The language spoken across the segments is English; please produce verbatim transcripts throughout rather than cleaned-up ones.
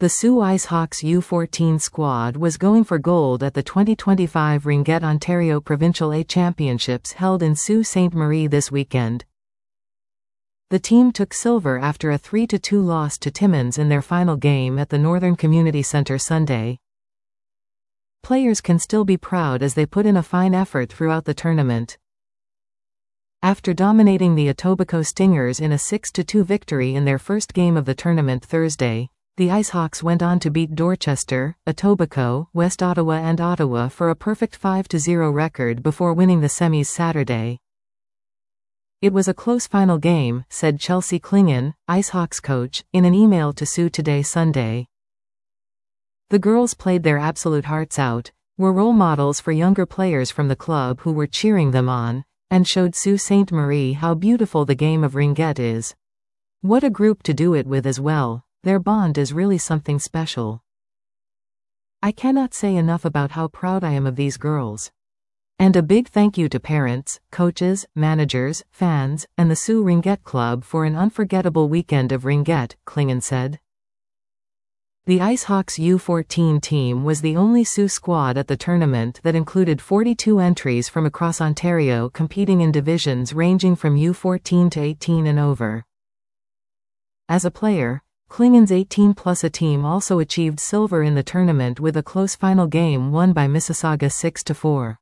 The Sault IceHawks U fourteen squad was going for gold at the twenty twenty-five Ringette Ontario Provincial A Championships held in Sault Ste. Marie this weekend. The team took silver after a three to two loss to Timmins in their final game at the Northern Community Centre Sunday. Players can still be proud as they put in a fine effort throughout the tournament. After dominating the Etobicoke Stingers in a six to two victory in their first game of the tournament Thursday, the IceHawks went on to beat Dorchester, Etobicoke, West Ottawa and Ottawa for a perfect five to zero record before winning the semis Saturday. "It was a close final game," said Chelsea Klingon, IceHawks coach, in an email to Sault Today Sunday. "The girls played their absolute hearts out, were role models for younger players from the club who were cheering them on, and showed Sault Ste. Marie how beautiful the game of ringette is. What a group to do it with as well. Their bond is really something special. I cannot say enough about how proud I am of these girls. And a big thank you to parents, coaches, managers, fans, and the Sault Ringette Club for an unforgettable weekend of ringette," Klingon said. The IceHawks U fourteen team was the only Sault squad at the tournament that included forty-two entries from across Ontario competing in divisions ranging from U fourteen to eighteen and over. As a player, Klingon's eighteen plus A team also achieved silver in the tournament with a close final game won by Mississauga six to four.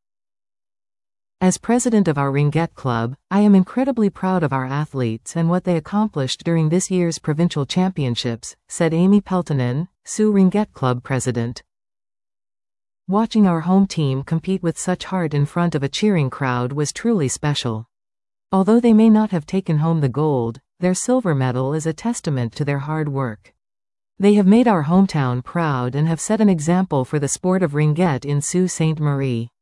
"As president of our Ringette Club, I am incredibly proud of our athletes and what they accomplished during this year's provincial championships," said Amy Peltonen, Sault Ringette Club president. "Watching our home team compete with such heart in front of a cheering crowd was truly special. Although they may not have taken home the gold, their silver medal is a testament to their hard work. They have made our hometown proud and have set an example for the sport of ringette in Sault Ste. Marie."